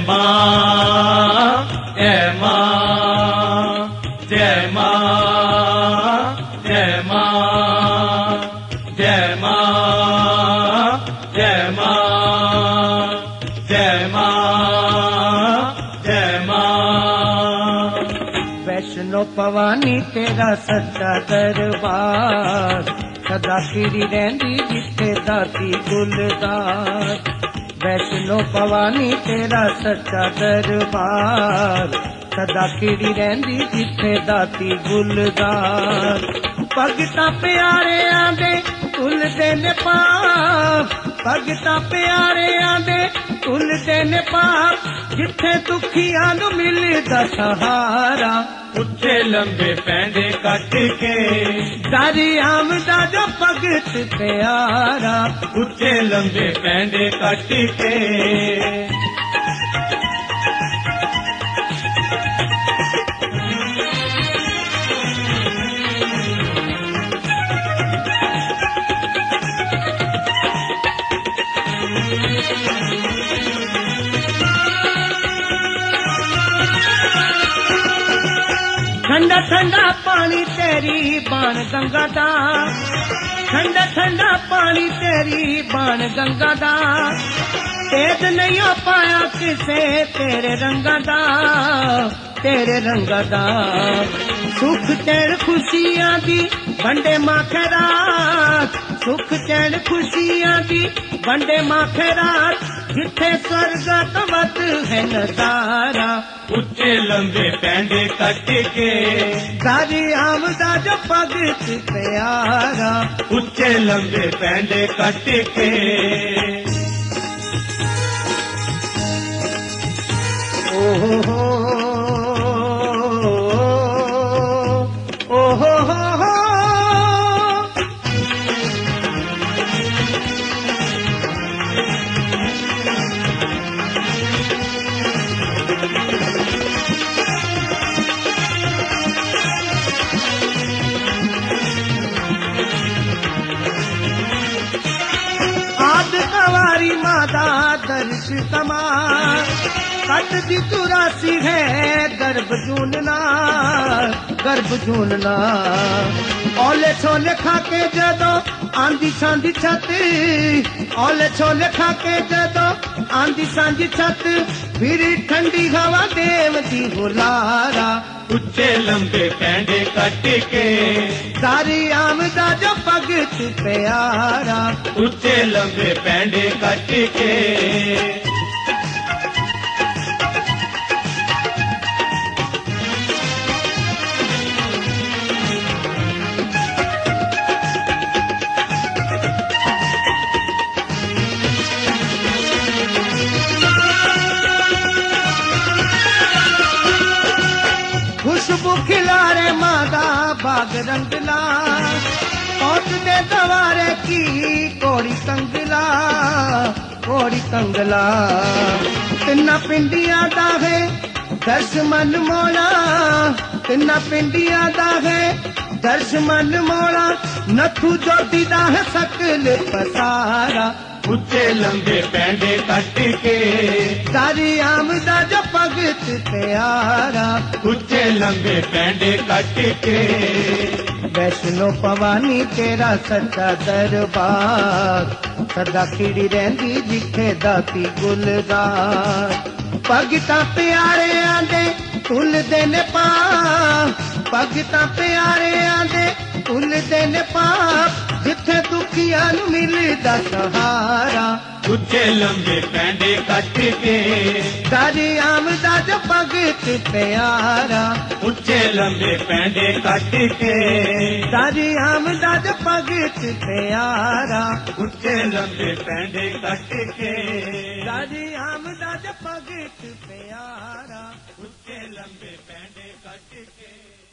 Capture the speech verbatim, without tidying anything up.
मां जय मां जय मां जय मां जय मां जय मां जय मां जय मां। वैष्णो भवानी तेरा सच्चा दरबार सदा खिड़ी रहंदी जिथे दाती गुलजार। वैष्णो भवानी तेरा सच्चा दरबार सदा खिड़ी रहंदी जिथे दाती गुलजार। भगतां प्यारिआं दे तुलदे ने पाप, भगतां प्यारिआं दे तुलदे ने पाप, जिथे दुखियां नूं मिलदा सहारा। उच्चे लंबे पैंडे कट के दर आमदा जो भगत प्यारा। उच्चे लंबे पैंडे कट के ठंडा ठंडा पानी तेरी बाण गंगा दा, ठंडा ठंडा पानी तेरी बाण गंगा दा। तेज नहीं हो पाया किसे तेरे रंगा दा, तेरे रंगा दा। सुख चैन खुशियां दी बंडे मां खैरात, सुख चैन खुशियां दी बंडे मां खैरात, जिथे स्वर्ग तो वध है नजारा। उच्चे लंबे पैंडे कट के दर आमदा जो भगत प्यारा। उच्चे लंबे पैंडे कट के ओ हो हो ओ हो हो हो। कवारी माता दर्श कमा कट दी चुरासी है गर्भ जूनना, गर्भ जूनना। ओले छोले खा के जदो आंधी सांधी छत, ओले छोले खा के जदो आंधी सांधी छत, फिर ठंडी हवा देव दी हुलारा। उच्चे लंबे पैंडे कट के सारी आमदा जो भगत प्यारा। उच्चे लंबे पैंडे कट के खुशबू खिलारे मादा बाग रंगला, पौध दे दवारे की कोड़ी कंगला, कोड़ी कंगला। तिन्ना पिंडिया दा है दर्श मन मोड़ा, तिन्ना पिंडिया दा है दर्श मन मोड़ा, नथु ज्योति दा है सकल पसारा। उच्चे लंबे पैंडे कट के सारी आमदा जो भगत प्यारा। उच्चे लंबे पैंडे कट के वैष्णो भवानी तेरा सच्चा दरबार सदा खिड़ी रहंदी जिथे दाती गुलजार। भगतां प्यारिआं दे तुलदे ने पाप, भगतां प्यारिआं दे तुलदे ने पाप, जिथे दुखियां नूं मिलदा सहारा। उच्चे लंबे पैंडे कट के दर आमदा जो भगत प्यारा। उच्चे लंबे पैंडे कट के दर आमदा जो भगत प्यारा। उच्चे लंबे पैंडे कट के दर आमदा जो भगत प्यारा। उच्चे लंबे पैंडे कट के